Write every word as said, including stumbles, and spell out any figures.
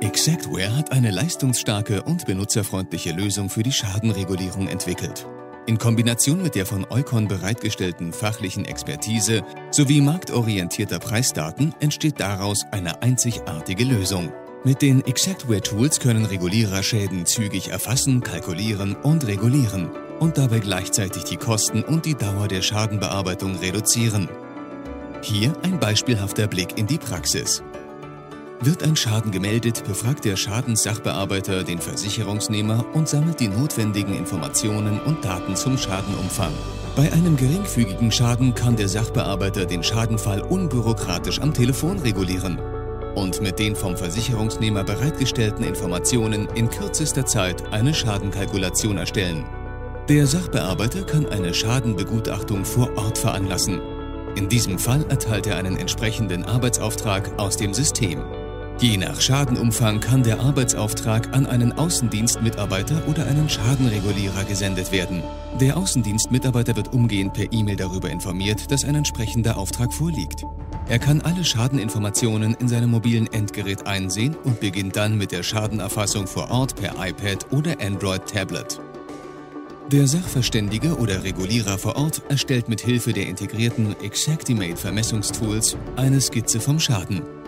Xactware hat eine leistungsstarke und benutzerfreundliche Lösung für die Schadenregulierung entwickelt. In Kombination mit der von Eukon bereitgestellten fachlichen Expertise sowie marktorientierter Preisdaten entsteht daraus eine einzigartige Lösung. Mit den Xactware-Tools können Regulierer Schäden zügig erfassen, kalkulieren und regulieren und dabei gleichzeitig die Kosten und die Dauer der Schadenbearbeitung reduzieren. Hier ein beispielhafter Blick in die Praxis. Wird ein Schaden gemeldet, befragt der Schadenssachbearbeiter den Versicherungsnehmer und sammelt die notwendigen Informationen und Daten zum Schadenumfang. Bei einem geringfügigen Schaden kann der Sachbearbeiter den Schadenfall unbürokratisch am Telefon regulieren und mit den vom Versicherungsnehmer bereitgestellten Informationen in kürzester Zeit eine Schadenkalkulation erstellen. Der Sachbearbeiter kann eine Schadenbegutachtung vor Ort veranlassen. In diesem Fall erteilt er einen entsprechenden Arbeitsauftrag aus dem System. Je nach Schadenumfang kann der Arbeitsauftrag an einen Außendienstmitarbeiter oder einen Schadenregulierer gesendet werden. Der Außendienstmitarbeiter wird umgehend per E-Mail darüber informiert, dass ein entsprechender Auftrag vorliegt. Er kann alle Schadeninformationen in seinem mobilen Endgerät einsehen und beginnt dann mit der Schadenerfassung vor Ort per iPad oder Android-Tablet. Der Sachverständige oder Regulierer vor Ort erstellt mit Hilfe der integrierten Xactimate-Vermessungstools eine Skizze vom Schaden.